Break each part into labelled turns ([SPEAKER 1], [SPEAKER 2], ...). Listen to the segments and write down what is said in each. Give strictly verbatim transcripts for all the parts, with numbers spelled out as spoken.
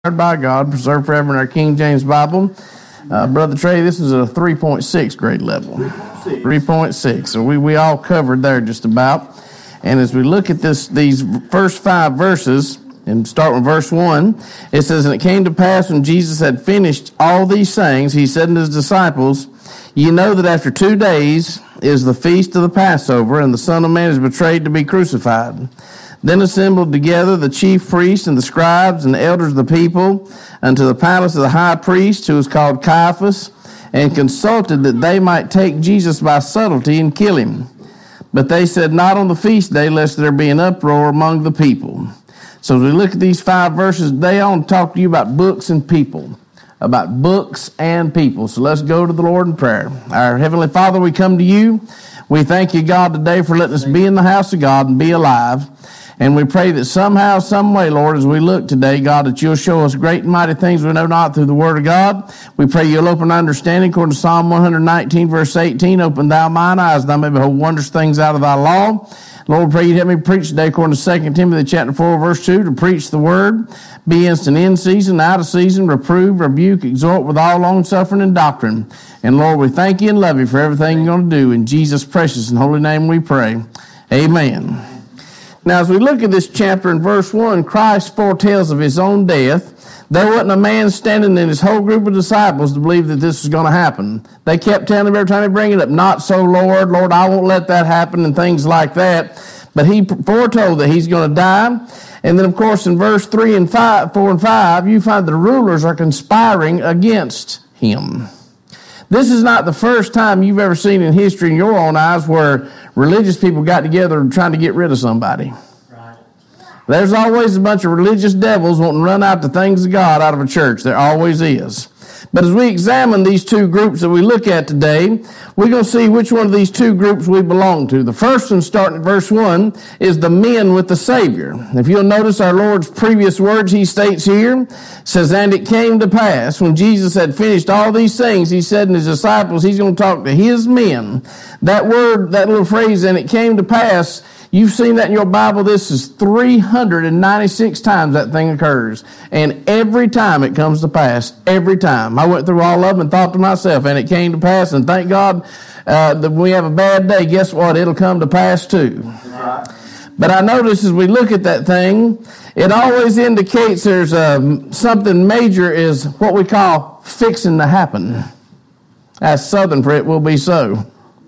[SPEAKER 1] By God, preserved forever in our King James Bible. Uh, Brother Trey, this is a three point six grade level. three point six. So we, we all covered there just about. And as we look at this, these first five verses, and start with verse one, it says, "And it came to pass when Jesus had finished all these things, he said unto his disciples, Ye know that after two days is the feast of the Passover, and the Son of Man is betrayed to be crucified. Then assembled together the chief priests and the scribes and the elders of the people unto the palace of the high priest, who was called Caiaphas, and consulted that they might take Jesus by subtlety and kill him. But they said, Not on the feast day, lest there be an uproar among the people." So as we look at these five verses today, I want to talk to you about books and people. About books and people. So let's go to the Lord in prayer. Our Heavenly Father, we come to you. We thank you, God, today for letting us be in the house of God and be alive. And we pray that somehow, some way, Lord, as we look today, God, that you'll show us great and mighty things we know not through the Word of God. We pray you'll open our understanding according to Psalm one nineteen, verse eighteen. "Open thou mine eyes, that I may behold wondrous things out of thy law." Lord, we pray you'd help me preach today according to Second Timothy chapter four, verse two, to preach the Word, be instant in season, out of season, reprove, rebuke, exhort with all long-suffering and doctrine. And Lord, we thank you and love you for everything you're going to do. In Jesus' precious and holy name we pray. Amen. Now, as we look at this chapter in verse one, Christ foretells of his own death. There wasn't a man standing in his whole group of disciples to believe that this was going to happen. They kept telling him every time he bring it up, "Not so, Lord. Lord, I won't let that happen," and things like that. But he foretold that he's going to die. And then, of course, in verse three and five, four and five, you find the rulers are conspiring against him. This is not the first time you've ever seen in history in your own eyes where religious people got together and trying to get rid of somebody. Right. There's always a bunch of religious devils wanting to run out the things of God out of a church. There always is. But as we examine these two groups that we look at today, we're going to see which one of these two groups we belong to. The first one, starting at verse one, is the men with the Savior. If you'll notice our Lord's previous words, he states here, says, "And it came to pass, when Jesus had finished all these things, he said to his disciples," he's going to talk to his men. That word, that little phrase, "and it came to pass," you've seen that in your Bible. This is three hundred ninety-six times that thing occurs. And every time it comes to pass. Every time. I went through all of them and thought to myself, and it came to pass. And thank God uh, that when we have a bad day, guess what? It'll come to pass too. Right. But I notice as we look at that thing, it always indicates there's um, something major is what we call fixing to happen. That's Southern for "it will be so."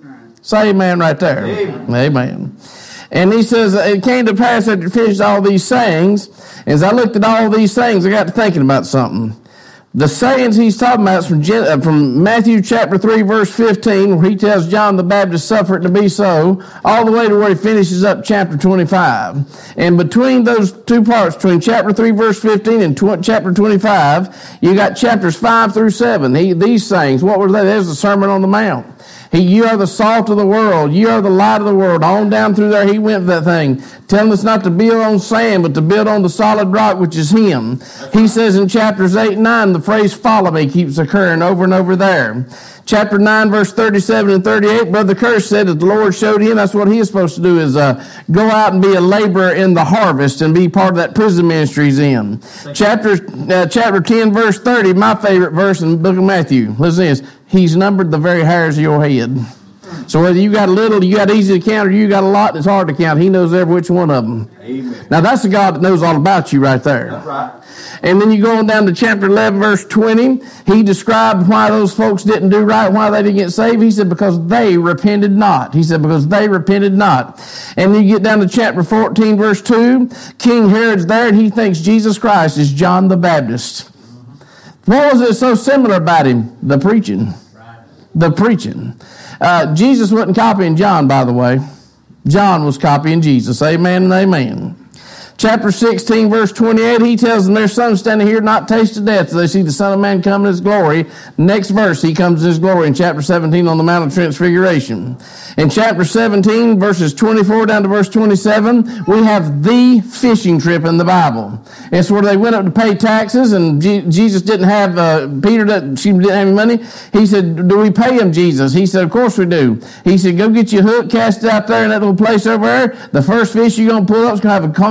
[SPEAKER 1] Say amen right there. Amen. Amen. And he says, "It came to pass after he finished all these sayings." As I looked at all these things, I got to thinking about something. The sayings he's talking about is from, from Matthew chapter three, verse fifteen, where he tells John the Baptist, "Suffer it to be so," all the way to where he finishes up chapter twenty-five. And between those two parts, between chapter three, verse fifteen, and tw- chapter twenty-five, you got chapters five through seven. He, these sayings, what were they? There's the Sermon on the Mount. He, "You are the salt of the world. You are the light of the world." On down through there, he went with that thing, telling us not to build on sand, but to build on the solid rock, which is him. He says in chapters eight and nine, the phrase "follow me" keeps occurring over and over there. Chapter nine, verse thirty-seven and thirty-eight, Brother Kirsch said that the Lord showed him that's what he is supposed to do, is uh, go out and be a laborer in the harvest and be part of that prison ministry he's in. Chapter, uh, chapter ten, verse thirty, my favorite verse in the book of Matthew. Listen to this. "He's numbered the very hairs of your head." So whether you got a little, you got easy to count, or you got a lot that's hard to count, he knows every which one of them. Amen. Now that's the God that knows all about you right there. That's right. And then you go on down to chapter eleven, verse twenty. He described why those folks didn't do right, why they didn't get saved. He said, because they repented not. He said, because they repented not. And then you get down to chapter fourteen, verse two. King Herod's there, and he thinks Jesus Christ is John the Baptist. What was it so similar about him? The preaching. The preaching. Uh, Jesus wasn't copying John, by the way. John was copying Jesus. Amen and amen. Chapter sixteen, verse twenty-eight, he tells them their son standing here not tasted death till they see the Son of Man come in his glory. Next verse, he comes in his glory in chapter seventeen on the Mount of Transfiguration. In chapter seventeen, verses twenty-four down to verse twenty-seven, we have the fishing trip in the Bible. It's where they went up to pay taxes, and G- Jesus didn't have, uh, Peter didn't, she didn't have any money. He said, "Do we pay him, Jesus?" He said, "Of course we do." He said, "Go get your hook, cast it out there in that little place over there. The first fish you're going to pull up is going to have a coin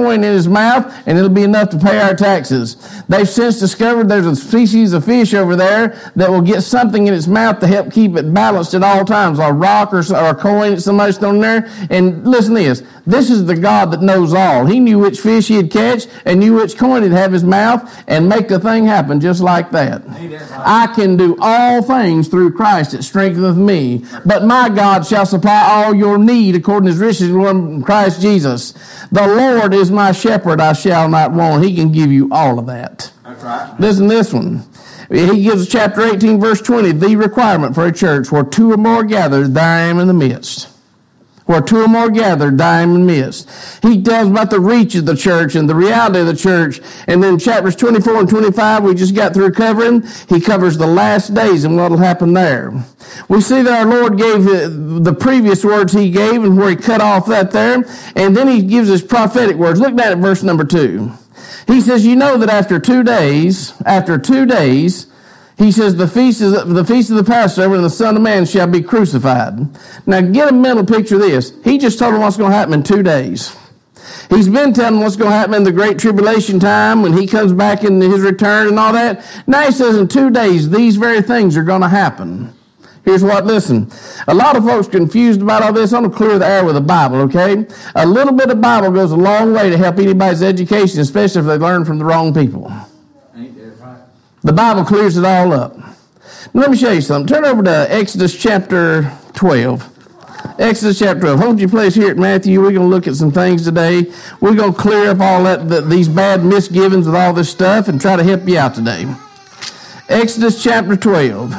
[SPEAKER 1] coin in his mouth, and it'll be enough to pay our taxes. They've since discovered there's a species of fish over there that will get something in its mouth to help keep it balanced at all times, a rock or, or a coin that somebody's thrown there. And listen to this. This is the God that knows all. He knew which fish he'd catch and knew which coin he'd have his mouth and make the thing happen just like that. I can do all things through Christ that strengtheneth me. But my God shall supply all your need according to his riches in Christ Jesus. The Lord is my shepherd, I shall not want. He can give you all of that.
[SPEAKER 2] That's right.
[SPEAKER 1] Listen to this one. He gives chapter eighteen, verse twenty, the requirement for a church where two or more gathered, there I am in the midst. Where two or more gathered, I am in the midst. He tells about the reach of the church and the reality of the church. And then chapters twenty-four and twenty-five, we just got through covering. He covers the last days and what will happen there. We see that our Lord gave the previous words he gave and where he cut off that there. And then he gives his prophetic words. Look down at verse number two. He says, you know that after two days, after two days, he says, the feast, is, the feast of the Passover and the Son of Man shall be crucified. Now get a mental picture of this. He just told them what's going to happen in two days. He's been telling them what's going to happen in the great tribulation time when he comes back in his return and all that. Now he says in two days, these very things are going to happen. Here's what, listen. A lot of folks confused about all this. I'm going to clear the air with the Bible, okay? A little bit of Bible goes a long way to help anybody's education, especially if they learn from the wrong people. The Bible clears it all up. Now, let me show you something. Turn over to Exodus chapter twelve. Exodus chapter twelve. Hold your place here at Matthew. We're going to look at some things today. We're going to clear up all that, the, these bad misgivings with all this stuff and try to help you out today. Exodus chapter twelve.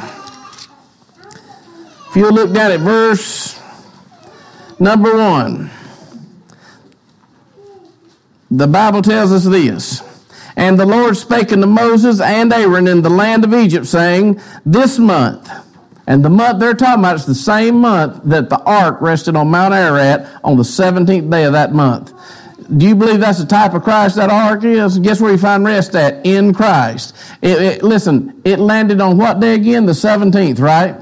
[SPEAKER 1] If you'll look down at verse number one. The Bible tells us this. And the Lord spake unto Moses and Aaron in the land of Egypt, saying, this month, and the month they're talking about is the same month that the ark rested on Mount Ararat on the seventeenth day of that month. Do you believe that's the type of Christ that ark is? Guess where you find rest at? In Christ. It, it, listen, it landed on what day again? The seventeenth, right?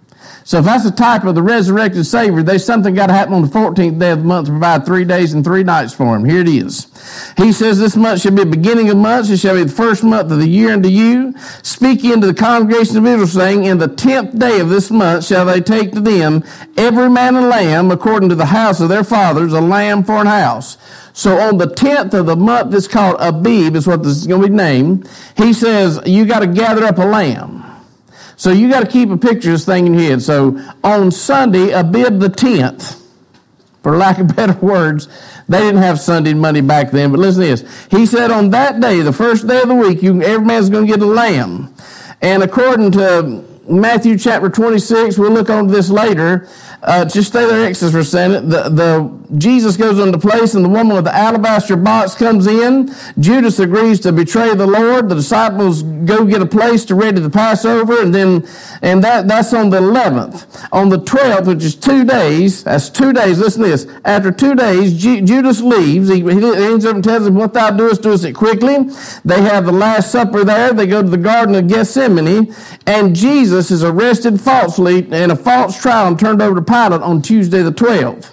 [SPEAKER 1] So if that's a type of the resurrected Savior, there's something got to happen on the fourteenth day of the month to provide three days and three nights for him. Here it is. He says, this month shall be the beginning of months. It shall be the first month of the year unto you. Speak ye unto the congregation of Israel, saying, in the tenth day of this month shall they take to them every man a lamb according to the house of their fathers, a lamb for an house. So on the tenth of the month that's called Abib, is what this is going to be named, he says, you got to gather up a lamb. So you got to keep a picture of this thing in your head. So on Sunday, Abib the tenth, for lack of better words, they didn't have Sunday and Monday back then, but listen to this. He said on that day, the first day of the week, you, every man's going to get a lamb. And according to Matthew chapter twenty-six, we'll look on this later. Uh, just stay there, Exodus for a second. The, the, Jesus goes into place, and the woman with the alabaster box comes in. Judas agrees to betray the Lord. The disciples go get a place to ready the Passover, and then, and that, that's on the eleventh. On the twelfth, which is two days, that's two days, listen to this. After two days, Ju- Judas leaves. He, he ends up and tells him, what thou doest, doest it quickly. They have the Last Supper there. They go to the Garden of Gethsemane, and Jesus is arrested falsely in a false trial and turned over to Pilate on Tuesday the twelfth.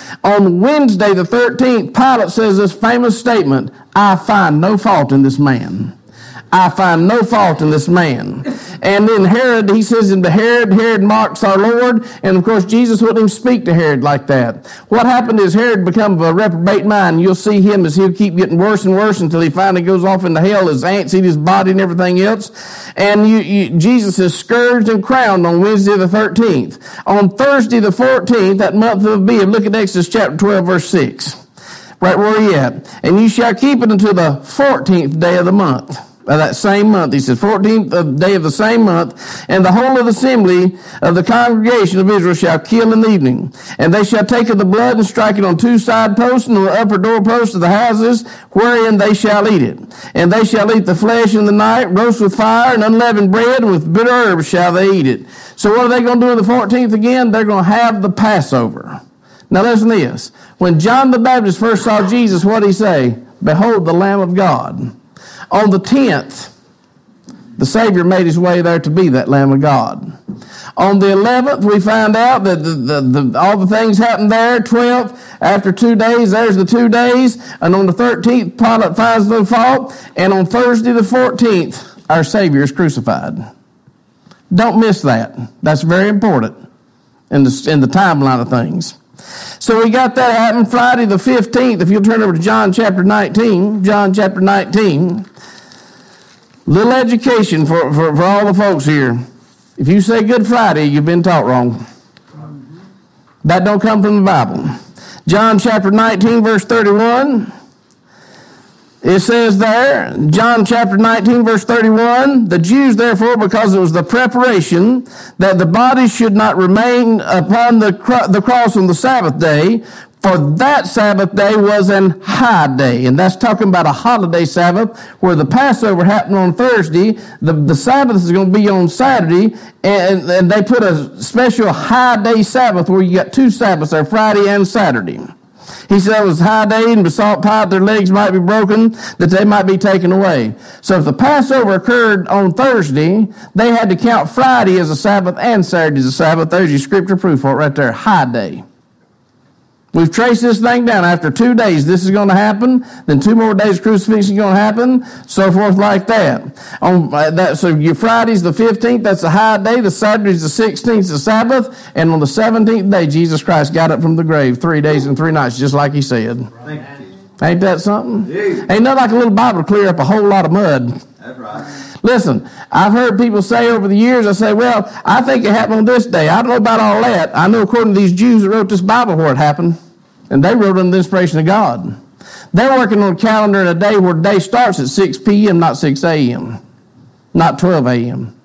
[SPEAKER 1] On Wednesday the thirteenth, Pilate says this famous statement, I find no fault in this man. I find no fault in this man. And then Herod, he says into Herod, Herod mocks our Lord, and of course Jesus wouldn't even speak to Herod like that. What happened is Herod become a reprobate mind. You'll see him as he'll keep getting worse and worse until he finally goes off into hell. His ants eat his body and everything else. And you, you, Jesus is scourged and crowned on Wednesday the thirteenth. On Thursday the fourteenth, that month of Abib, look at Exodus chapter twelve, verse six. Right where he at. And you shall keep it until the fourteenth day of the month. Of that same month. He says, fourteenth day of the same month, and the whole of the assembly of the congregation of Israel shall kill in the evening. And they shall take of the blood and strike it on two side posts and on the upper door posts of the houses, wherein they shall eat it. And they shall eat the flesh in the night, roast with fire and unleavened bread, and with bitter herbs shall they eat it. So what are they going to do on the fourteenth again? They're going to have the Passover. Now listen to this. When John the Baptist first saw Jesus, what did he say? Behold the Lamb of God. On the tenth, The Savior made his way there to be that Lamb of God. On the eleventh, we find out that the, the, the, all the things happened there. twelfth, after two days, there's the two days. And on the thirteenth, Pilate finds no fault. And on Thursday the fourteenth, our Savior is crucified. Don't miss that. That's very important in the, in the timeline of things. So we got that happening Friday the fifteenth. If you'll turn over to John chapter nineteen. John chapter nineteen. Little education for, for, for all the folks here. If you say Good Friday, you've been taught wrong. That don't come from the Bible. John chapter nineteen, verse thirty-one. It says there, John chapter nineteen, verse thirty-one, the Jews therefore, because it was the preparation that the body should not remain upon the, cro- the cross on the Sabbath day, for that Sabbath day was an high day. And that's talking about a holiday Sabbath, where the Passover happened on Thursday. The, the Sabbath is going to be on Saturday. And, and they put a special high day Sabbath where you got two Sabbaths there, Friday and Saturday. He said it was high day and besought Pilate their legs might be broken, that they might be taken away. So if the Passover occurred on Thursday, they had to count Friday as a Sabbath and Saturday as a Sabbath. There's your scripture proof for it right there, high day. We've traced this thing down. After two days, this is going to happen. Then two more days, crucifixion is going to happen. So forth like that. On uh, that, so your Friday's the fifteenth. That's a high day. The Saturday's the sixteenth, the Sabbath. And on the seventeenth day, Jesus Christ got up from the grave, three days and three nights, just like he said. Ain't that something? Ain't nothing like a little Bible to clear up a whole lot of mud.
[SPEAKER 2] That's right.
[SPEAKER 1] Listen, I've heard people say over the years, I say, well, I think it happened on this day. I don't know about all that. I know according to these Jews that wrote this Bible where it happened, and they wrote it under the inspiration of God. They're working on a calendar in a day where the day starts at six p.m., not six a.m., not twelve a.m.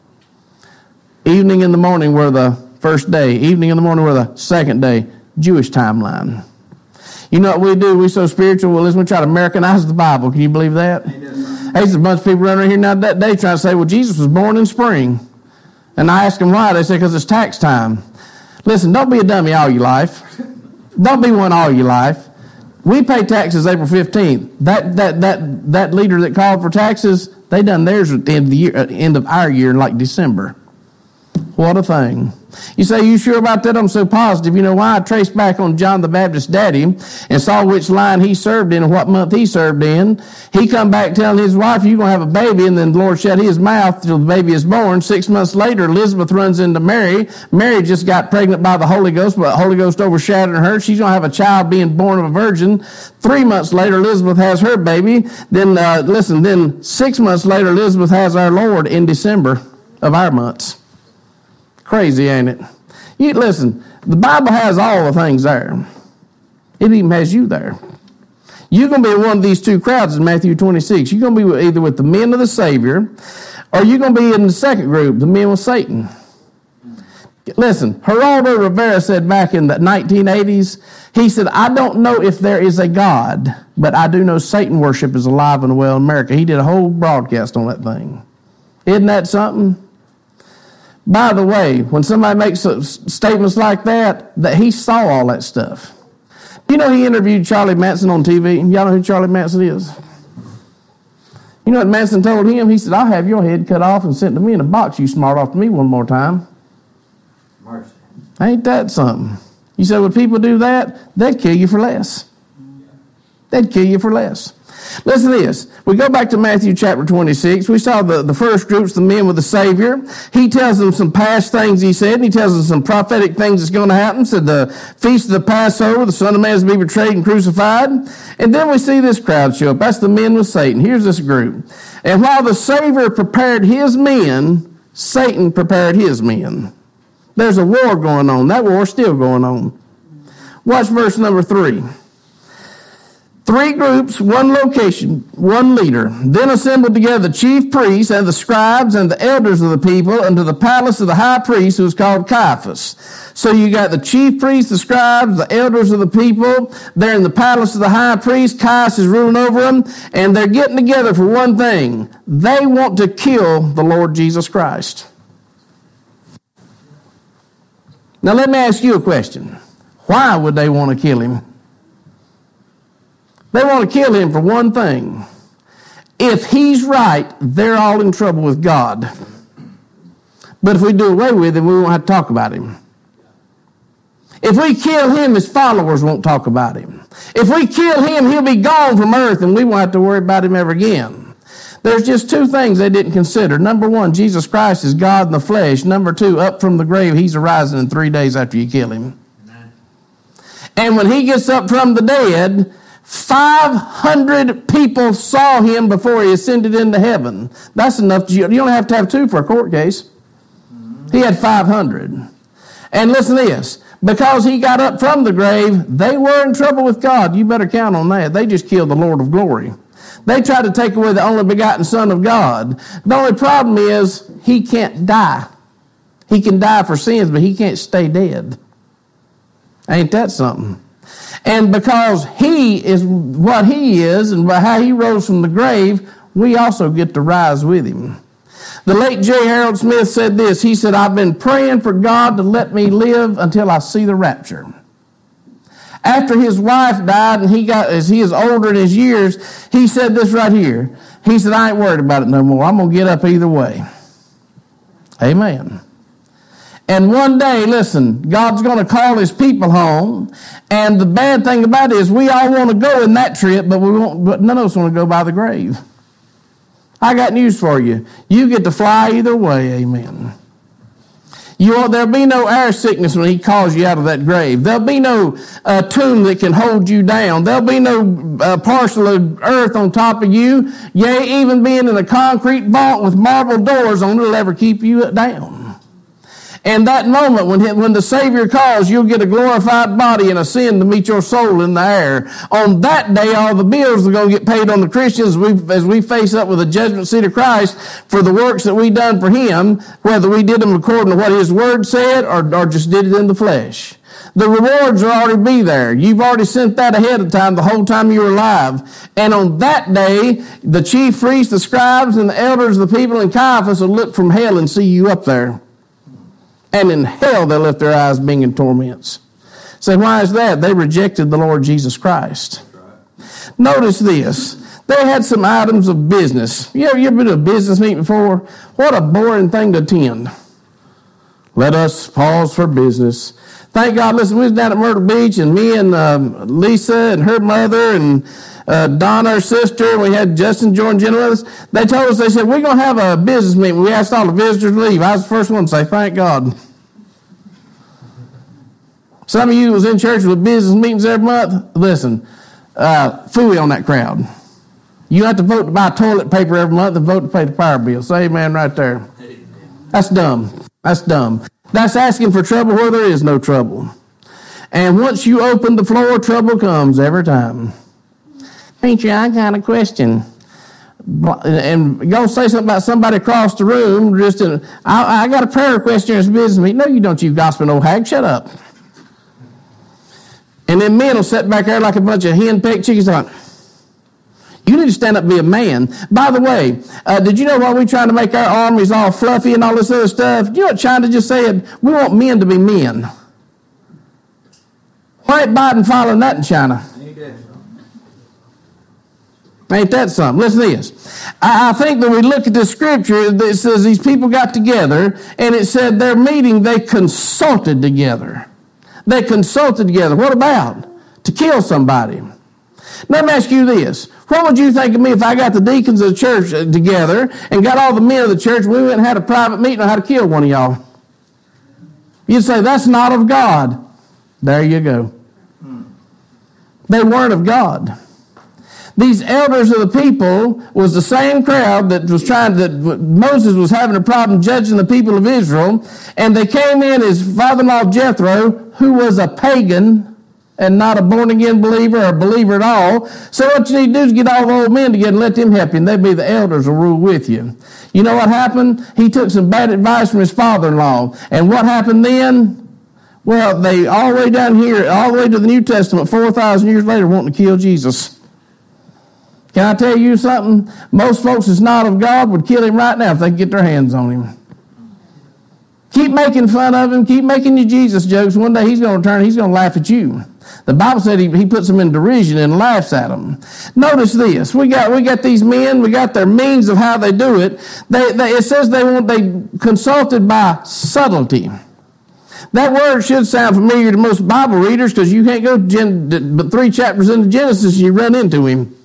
[SPEAKER 1] Evening in the morning were the first day. Evening in the morning were the second day. Jewish timeline. You know what we do? We're so spiritual. Well, listen, we try to Americanize the Bible. Can you believe that? There's a bunch of people running around here now that day trying to say, well, Jesus was born in spring. And I ask them why. They say, because it's tax time. Listen, don't be a dummy all your life. Don't be one all your life. We pay taxes April fifteenth. That that that that leader that called for taxes, they done theirs at the end of the year, at the end of our year in like December. What a thing. You say, you sure about that? I'm so positive. You know why? I traced back on John the Baptist's daddy and saw which line he served in and what month he served in. He come back telling his wife, you're going to have a baby, and then the Lord shut his mouth till the baby is born. Six months later, Elizabeth runs into Mary. Mary just got pregnant by the Holy Ghost, but the Holy Ghost overshadowed her. She's going to have a child being born of a virgin. Three months later, Elizabeth has her baby. Then, uh, listen, then six months later, Elizabeth has our Lord in December of our months. Crazy, ain't it? You listen, the Bible has all the things there. It even has you there. You're going to be in one of these two crowds in Matthew twenty-six. You're going to be either with the men of the Savior, or you're going to be in the second group, the men with Satan. Listen, Geraldo Rivera said back in the nineteen eighties, he said, I don't know if there is a God, but I do know Satan worship is alive and well in America. He did a whole broadcast on that thing. Isn't that something? By the way, when somebody makes statements like that, that he saw all that stuff. You know he interviewed Charlie Manson on T V? Y'all know who Charlie Manson is? You know what Manson told him? He said, I'll have your head cut off and sent to me in a box, you smart off to me one more time.
[SPEAKER 2] Mercy.
[SPEAKER 1] Ain't that something? You say, would people do that? They'd kill you for less. They'd kill you for less. Listen to this. We go back to Matthew chapter twenty-six. We saw the, the first groups, the men with the Savior. He tells them some past things he said, and he tells them some prophetic things that's going to happen. Said the feast of the Passover, the Son of Man is to be betrayed and crucified. And then we see this crowd show up. That's the men with Satan. Here's this group. And while the Savior prepared his men, Satan prepared his men. There's a war going on. That war's still going on. Watch verse number three. Three groups, one location, one leader. Then assembled together the chief priests and the scribes and the elders of the people unto the palace of the high priest, who was called Caiaphas. So you got the chief priests, the scribes, the elders of the people. They're in the palace of the high priest. Caiaphas is ruling over them. And they're getting together for one thing. They want to kill the Lord Jesus Christ. Now let me ask you a question. Why would they want to kill him? They want to kill him for one thing. If he's right, they're all in trouble with God. But if we do away with him, we won't have to talk about him. If we kill him, his followers won't talk about him. If we kill him, he'll be gone from earth and we won't have to worry about him ever again. There's just two things they didn't consider. Number one, Jesus Christ is God in the flesh. Number two, up from the grave, he's arising in three days after you kill him. Amen. And when he gets up from the dead, five hundred people saw him before he ascended into heaven. That's enough. You don't have to have two for a court case. He had five hundred. And listen to this. Because he got up from the grave, they were in trouble with God. You better count on that. They just killed the Lord of glory. They tried to take away the only begotten Son of God. The only problem is he can't die. He can die for sins, but he can't stay dead. Ain't that something? And because he is what he is and how he rose from the grave, we also get to rise with him. The late J. Harold Smith said this. He said, I've been praying for God to let me live until I see the rapture. After his wife died and he got, as he is older in his years, he said this right here. He said, I ain't worried about it no more. I'm going to get up either way. Amen. And one day, listen, God's going to call his people home. And the bad thing about it is we all want to go in that trip, but we won't, but none of us want to go by the grave. I got news for you. You get to fly either way, amen. You won't, there'll be no air sickness when he calls you out of that grave. There'll be no uh, tomb that can hold you down. There'll be no uh, parcel of earth on top of you. Yea, even being in a concrete vault with marble doors on it will ever keep you down. And that moment when, when the Savior calls, you'll get a glorified body and ascend to meet your soul in the air. On that day, all the bills are going to get paid on the Christians as we, as we face up with the judgment seat of Christ for the works that we done for him, whether we did them according to what his word said or, or just did it in the flesh. The rewards will already be there. You've already sent that ahead of time the whole time you were alive. And on that day, the chief priests, the scribes, and the elders of the people in Caiaphas will look from hell and see you up there. And in hell they'll lift their eyes being in torments. So why is that? They rejected the Lord Jesus Christ. Right. Notice this. They had some items of business. You ever, you ever been to a business meeting before? What a boring thing to attend. Let us pause for business. Thank God, listen, we was down at Myrtle Beach, and me and um, Lisa and her mother and uh, Donna, her sister, and we had Justin, Jordan, Jenna with us. They told us, they said, we're going to have a business meeting. We asked all the visitors to leave. I was the first one to say, thank God. Some of you was in church with business meetings every month. Listen, uh, phooey on that crowd. You have to vote to buy toilet paper every month and vote to pay the power bill. Say amen right there. That's dumb. That's dumb. That's asking for trouble where there is no trouble. And once you open the floor, trouble comes every time. Preacher, I got a question. And you're going to say something about somebody across the room. Just in, I, I got a prayer request during this business meeting. No, you don't, you gossiping old hag. Shut up. And then men will sit back there like a bunch of hen-pecked chickens on. You need to stand up and be a man. By the way, uh, did you know while we're trying to make our armies all fluffy and all this other stuff, you know what China just said? We want men to be men. Why ain't Biden following that in China? Ain't that something? Listen to this. I, I think that we look at the scripture that says these people got together and it said their meeting, they consulted together. They consulted together. What about? To kill somebody. Let me ask you this. What would you think of me if I got the deacons of the church together and got all the men of the church and we went and had a private meeting on how to kill one of y'all? You'd say, that's not of God. There you go. They weren't of God. These elders of the people was the same crowd that was trying to, that Moses was having a problem judging the people of Israel. And they came in as father-in-law Jethro, who was a pagan and not a born-again believer or a believer at all. So what you need to do is get all the old men together and let them help you. And they'll be the elders will rule with you. You know what happened? He took some bad advice from his father-in-law. And what happened then? Well, they all the way down here, all the way to the New Testament, four thousand years later, wanting to kill Jesus. Can I tell you something? Most folks that's not of God would kill him right now if they could get their hands on him. Keep making fun of him. Keep making your Jesus jokes. One day he's going to return. He's going to laugh at you. The Bible said he, he puts them in derision and laughs at them. Notice this. We got we got these men. We got their means of how they do it. They, they it says they want they consulted by subtlety. That word should sound familiar to most Bible readers because you can't go gen, but three chapters into Genesis and you run into him.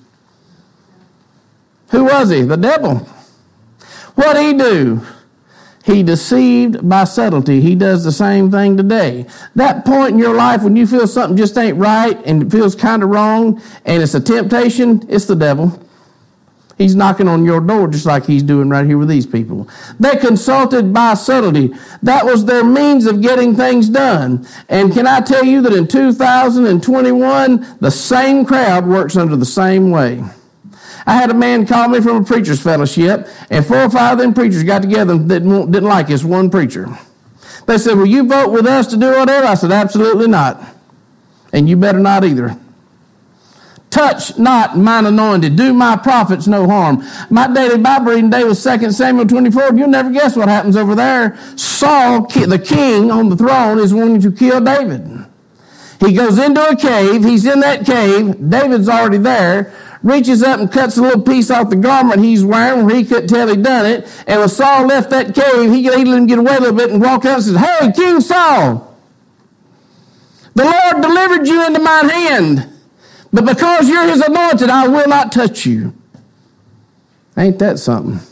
[SPEAKER 1] Who was he? The devil. What did he do? He deceived by subtlety. He does the same thing today. That point in your life when you feel something just ain't right and it feels kind of wrong and it's a temptation, it's the devil. He's knocking on your door just like he's doing right here with these people. They consulted by subtlety. That was their means of getting things done. And can I tell you that in two thousand twenty-one, the same crowd works under the same way. I had a man call me from a preacher's fellowship, and four or five of them preachers got together and didn't, didn't like this one preacher. They said, will you vote with us to do whatever? I said, absolutely not. And you better not either. Touch not mine anointed. Do my prophets no harm. My daily Bible reading day was Second Samuel twenty-four. You'll never guess what happens over there. Saul, the king on the throne, is wanting to kill David. He goes into a cave. He's in that cave. David's already there. Reaches up and cuts a little piece off the garment he's wearing where he couldn't tell he'd done it. And when Saul left that cave, he, he let him get away a little bit and walk out and says, hey, King Saul, the Lord delivered you into mine hand, but because you're his anointed, I will not touch you. Ain't that something?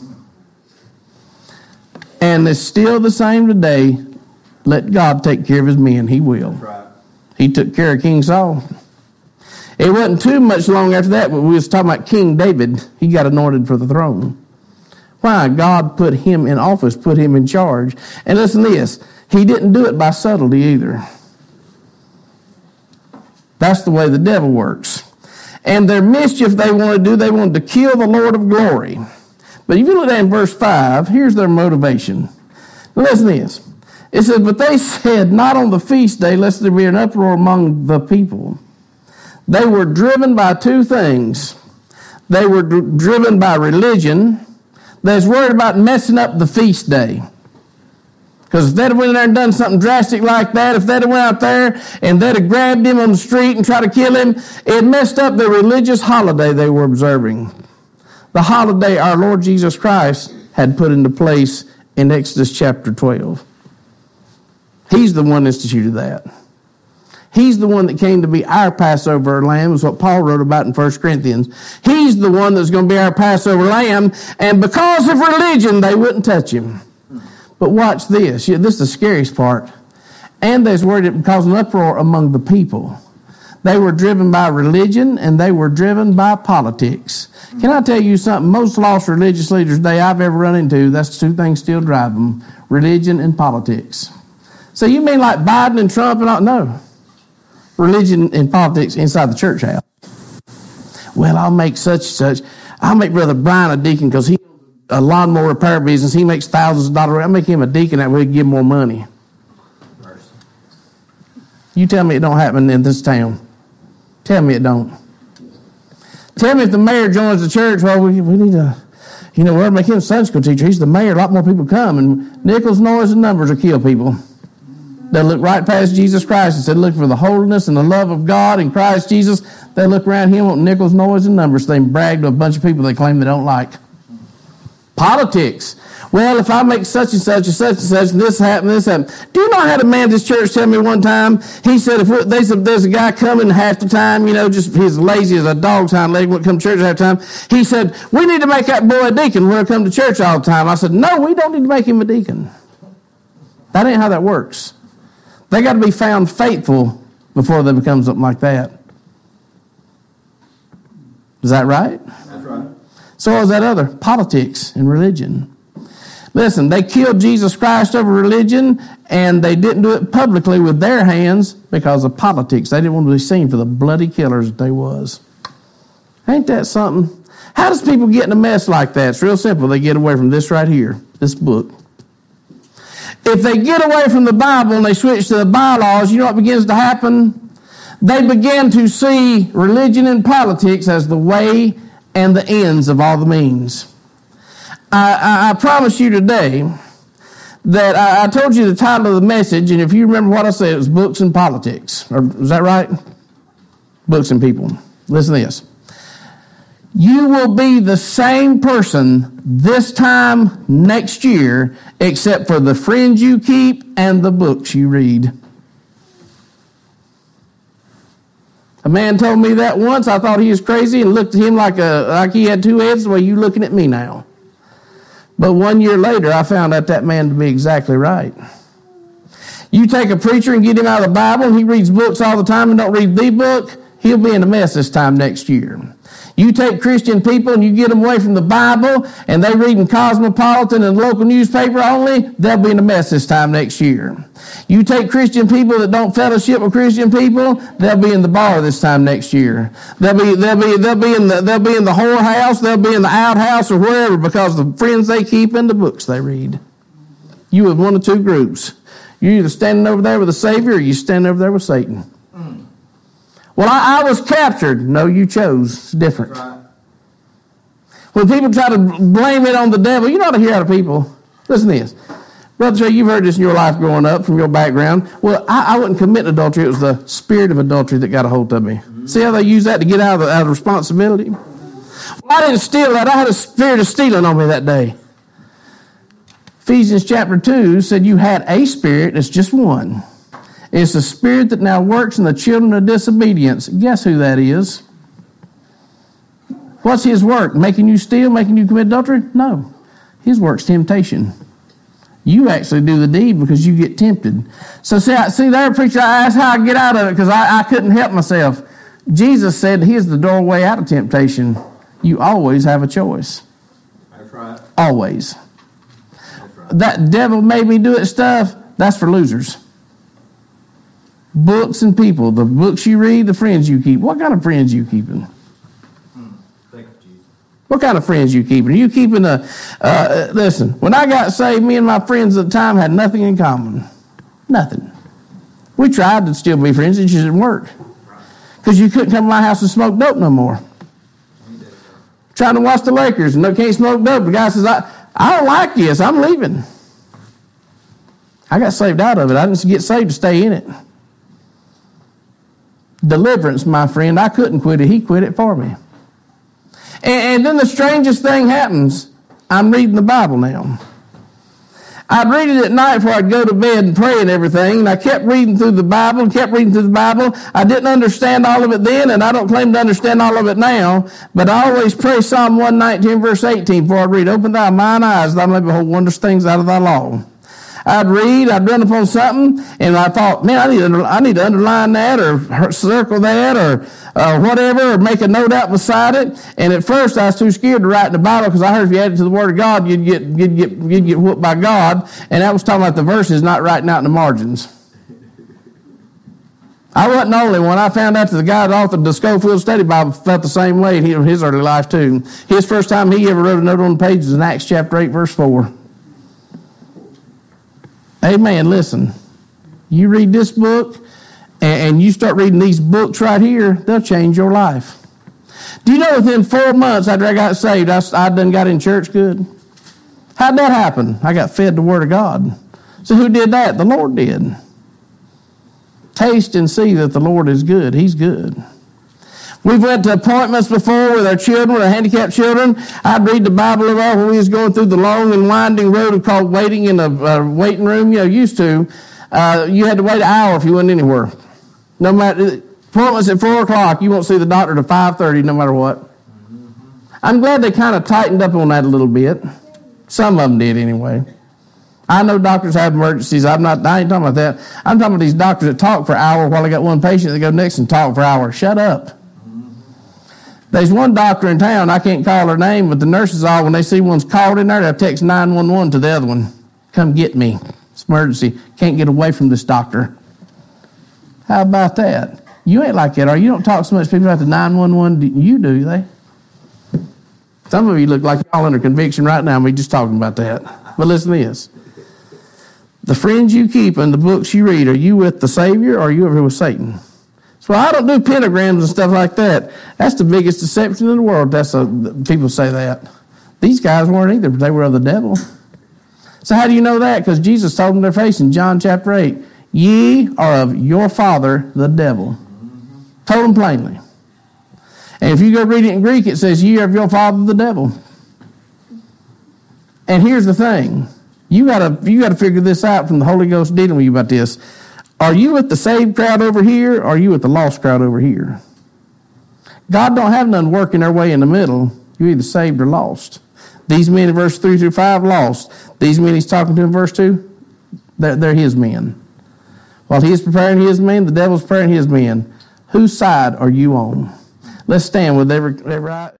[SPEAKER 1] And it's still the same today. Let God take care of his men. He will.
[SPEAKER 2] That's right.
[SPEAKER 1] He took care of King Saul. It wasn't too much long after that, but we was talking about King David. He got anointed for the throne. Why? God put him in office, put him in charge. And listen to this. He didn't do it by subtlety either. That's the way the devil works. And their mischief they wanted to do, they wanted to kill the Lord of glory. But if you look at in verse five, here's their motivation. Now listen to this. It says, but they said, not on the feast day, lest there be an uproar among the people. They were driven by two things. They were dr- driven by religion. They was worried about messing up the feast day. Because if they'd have went in there and done something drastic like that, if they'd have went out there and they'd have grabbed him on the street and tried to kill him, it messed up the religious holiday they were observing. The holiday our Lord Jesus Christ had put into place in Exodus chapter twelve. He's the one that instituted that. He's the one that came to be our Passover lamb, is what Paul wrote about in First Corinthians. He's the one that's going to be our Passover lamb, and because of religion, they wouldn't touch him. But watch this. This is the scariest part. And they was worried it would cause an uproar among the people. They were driven by religion, and they were driven by politics. Can I tell you something? Most lost religious leaders today I've ever run into, that's two things still drive them, religion and politics. So you mean like Biden and Trump and all? No. Religion and politics inside the church house. Well, I'll make such and such. I'll make Brother Brian a deacon because he owns a lawnmower repair business. He makes thousands of dollars. I'll make him a deacon that way we can give him more money. You tell me it don't happen in this town. Tell me it don't. Tell me if the mayor joins the church, well, we, we need to, you know, we're going to make him a Sunday school teacher. He's the mayor. A lot more people come. And nickels, noise, and numbers will kill people. They look right past Jesus Christ and said, look for the holiness and the love of God in Christ Jesus. They look around him with nickels, noise, and numbers. They brag to a bunch of people they claim they don't like. Politics. Well, if I make such and such and such and such, and this happened, this happened. Do you know I had a man at this church tell me one time, he said, if they said there's a guy coming half the time, you know, just he's lazy as a dog's hind leg, wouldn't come to church half the time. He said, we need to make that boy a deacon. We'll come to church all the time. I said, no, we don't need to make him a deacon. That ain't how that works. They got to be found faithful before they become something like that. Is that right?
[SPEAKER 2] That's right.
[SPEAKER 1] So is that other, politics and religion. Listen, they killed Jesus Christ over religion, and they didn't do it publicly with their hands because of politics. They didn't want to be seen for the bloody killers that they was. Ain't that something? How does people get in a mess like that? It's real simple. They get away from this right here, this book. If they get away from the Bible and they switch to the bylaws, you know what begins to happen? They begin to see religion and politics as the way and the ends of all the means. I, I, I promise you today that I, I told you the title of the message, and if you remember what I said, it was Books and Politics. Or, is that right? Books and People. Listen to this. You will be the same person this time next year, except for the friends you keep and the books you read. A man told me that once. I thought he was crazy and looked at him like a like he had two heads the way you looking at me now. But one year later, I found out that man to be exactly right. You take a preacher and get him out of the Bible, and he reads books all the time and don't read the book, he'll be in a mess this time next year. You take Christian people and you get them away from the Bible, and they read in Cosmopolitan and local newspaper only, they'll be in a mess this time next year. You take Christian people that don't fellowship with Christian people, they'll be in the bar this time next year. They'll be they'll be they'll be in the they'll be in the whorehouse, they'll be in the outhouse or wherever, because the friends they keep and the books they read. You have one of two groups. You're either standing over there with the Savior, or you stand over there with Satan. Mm. Well, I, I was captured. No, you chose. It's different. Right. When people try to blame it on the devil, you know how to hear out of people. Listen to this. Brother Trey, you've heard this in your life growing up from your background. Well, I, I wouldn't commit adultery. It was the spirit of adultery that got a hold of me. Mm-hmm. See how they use that to get out of, the, out of responsibility? Well, I didn't steal that. I had a spirit of stealing on me that day. Ephesians chapter two said you had a spirit. It's just one. It's the spirit that now works in the children of disobedience. Guess who that is? What's his work? Making you steal? Making you commit adultery? No. His work's temptation. You actually do the deed because you get tempted. So see, I, see there, preacher, that's how I get out of it, because I, I couldn't help myself. Jesus said he's the doorway out of temptation. You always have a choice.
[SPEAKER 2] That's right.
[SPEAKER 1] Always. That's right. That devil made me do it stuff, that's for losers. Books and people. The books you read, the friends you keep. What kind of friends you keeping?
[SPEAKER 2] Hmm. Thank you, Jesus.
[SPEAKER 1] What kind of friends you keeping? Are you keeping a, uh, listen, when I got saved, me and my friends at the time had nothing in common. Nothing. We tried to still be friends, it just didn't work. Because you couldn't come to my house and smoke dope no more. Trying to watch the Lakers and no, can't smoke dope. The guy says, I, I don't like this, I'm leaving. I got saved out of it. I didn't get saved to stay in it. Deliverance, my friend. I couldn't quit it. He quit it for me. And, and then the strangest thing happens. I'm reading the Bible now. I'd read it at night before I'd go to bed and pray and everything. And I kept reading through the Bible and kept reading through the Bible. I didn't understand all of it then, and I don't claim to understand all of it now. But I always pray Psalm one nineteen, verse eighteen, before I read. Open thy mine eyes, that I may behold wondrous things out of thy law. I'd read, I'd run upon something, and I thought, man, I need to, I need to underline that or circle that or uh, whatever, or make a note out beside it. And at first, I was too scared to write in the Bible, because I heard if you add it to the Word of God, you'd get you'd get you'd get whooped by God. And that was talking about the verses, not writing out in the margins. I wasn't the only one. I found out that the guy that authored the Schofield Study Bible felt the same way in his early life too. His first time he ever wrote a note on the page was in Acts chapter eight, verse four. Amen. Listen, you read this book and you start reading these books right here, they'll change your life. Do you know within four months after I got saved, I, I done got in church good? How'd that happen? I got fed the Word of God. So who did that? The Lord did. Taste and see that the Lord is good. He's good. We've went to appointments before with our children, with our handicapped children. I'd read the Bible about when we was going through the long and winding road called waiting in a, a waiting room. You know, used to. Uh, you had to wait an hour if you went anywhere. No matter, appointments at four o'clock, you won't see the doctor till five thirty no matter what. I'm glad they kind of tightened up on that a little bit. Some of them did anyway. I know doctors have emergencies. I'm not, I ain't talking about that. I'm talking about these doctors that talk for an hour while they got one patient. They go next and talk for an hour. Shut up. There's one doctor in town, I can't call her name, but the nurses all, when they see one's called in there, they'll text nine one one to the other one. Come get me. It's emergency. Can't get away from this doctor. How about that? You ain't like that, or you don't talk so much to people about the nine one one. You do, they? Some of you look like y'all under conviction right now. We just talking about that. But listen to this. The friends you keep and the books you read, are you with the Savior or are you over with Satan? So I don't do pentagrams and stuff like that. That's the biggest deception in the world. That's a, people say that. These guys weren't either, but they were of the devil. So how do you know that? Because Jesus told them to their face in John chapter eight, ye are of your father, the devil. Mm-hmm. Told them plainly. And if you go read it in Greek, it says, ye are of your father, the devil. And here's the thing. You gotta, you gotta figure this out from the Holy Ghost dealing with you about this. Are you with the saved crowd over here, or are you with the lost crowd over here? God don't have none working their way in the middle. You're either saved or lost. These men in verse three through five, lost. These men he's talking to in verse two, they're, they're his men. While he is preparing his men, the devil's preparing his men. Whose side are you on? Let's stand with every, every eye.